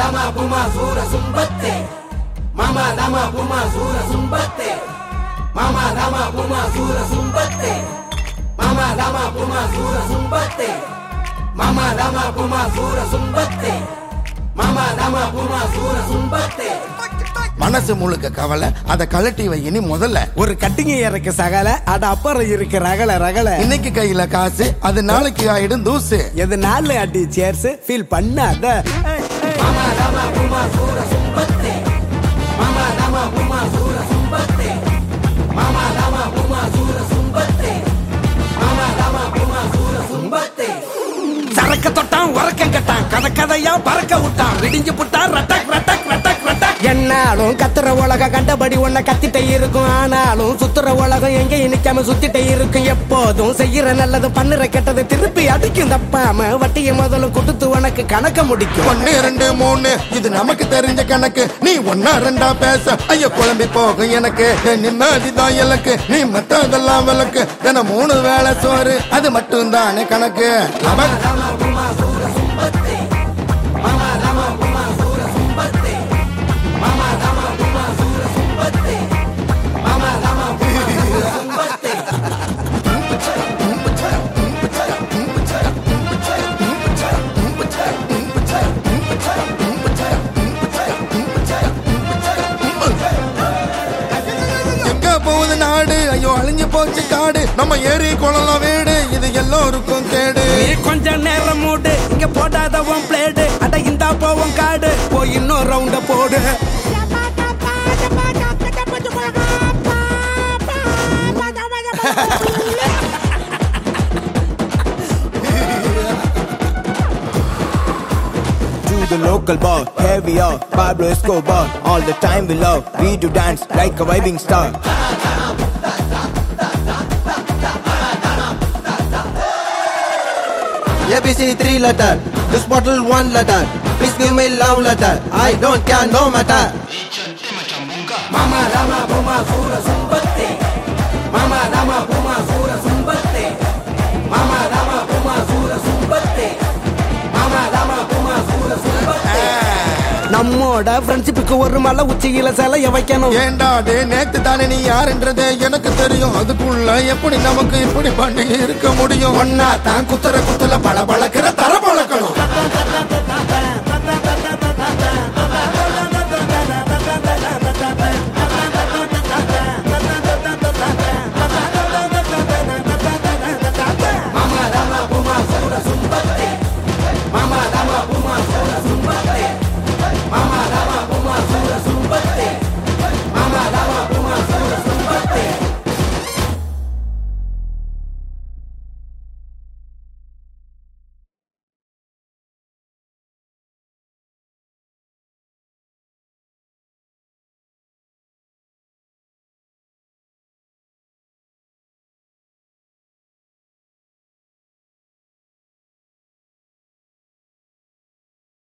lama puma sura sumbate. Mama lama puma sura sumbate. Mama lama puma sura sumbate. Mama lama puma sura sumbate. Mama lama puma sura sumbate. Mama lama puma sura sumbate. மனசு முழுக்க கவலை, அத கழட்டி வையினி முதல்ல. ஒரு கட்டிங்க இறக்க சகல, அட அப்புறம் இருக்கு ரகல ரகல. இன்னைக்கு கையில காசு, அது நாளைக்கு ஆயிடும் தூசு. எது நாலு அடி சேர்ஸ் ஃபீல் பண்ணாத. Mama lama puma sura sumbate. Mama lama puma sura sumbate. Mama lama puma sura sumbate. Mama lama puma sura sumbate. சரக்க தொட்டான் உறக்கம் கட்டான், கதை கதையா பறக்க விட்டான், விடிஞ்சு புட்டான் ரட்டக் ரட்டக் ரட்டக் ரட்டக். என்னாலும் கத்துற உலகம் கண்டபடி ஒன்ன கத்திட்டே இருக்கும், ஆனாலும் சுத்துற உலகம் எங்கேயும் நிக்காம சுத்திட்டே இருக்கும். எப்போதும் செய்யற நல்லது பண்ணுற கெட்டது திருப்பி அடிக்கும், தப்பாம வட்டியை முதல்ல கொடுத்து உனக்கு கணக்க முடிக்கும். 1 2 3 இது நமக்கு தெரிஞ்ச கணக்கு. நீ 1 2 பேச ஐயோ குழம்பி போகும் எனக்கு. நிம்மதிதான் எனக்கு, நீ மத்ததெல்லாம் விளக்கு. தினம் 3 வேளை சோறு, அது மட்டும் தானே கணக்கு. Puma sura sumbate. Mama lama puma sura sumbate. Mama lama puma sura sumbate. Mama lama puma sura sumbate. எங்க போகுது நாடு, ஐயோ அழிஞ்சு போச்சு காடு. நம்ம ஏரி குளம் வீடு, இது எல்லோருக்கும் கேடு. நீ கொஞ்ச நேரம் மூடு, இங்க போடாத உன் பிளேடு. அட இந்தா போவோம் காடு, போய் இன்னொரு ரவுண்ட போடு. To the local bar, here we are, Pablo Escobar. All the time we love, we do dance like a vibing star. ABC 3 letter, this bottle 1 letter. Please give me love letter, I don't care no matter. Mama lama puma sura sumbate. Mama lama puma sura sumbate. Mama lama puma sura sumbate. Mama lama puma sura sumbate. நம்மோட ஃப்ரெண்ட்ஷிப்புக்கு ஒரு மலை உச்சியில சிலைய வைக்கணும். ஏண்டா டே நேத்து தானே நீ யாருன்றதே எனக்கு தெரியும். அதுக்குள்ள எப்படி நமக்கு இப்படி பண்ணி இருக்க முடியும்? ஒன்னா தான் குத்துற குத்துல பல பழக்கிற தர பழக்கணும்.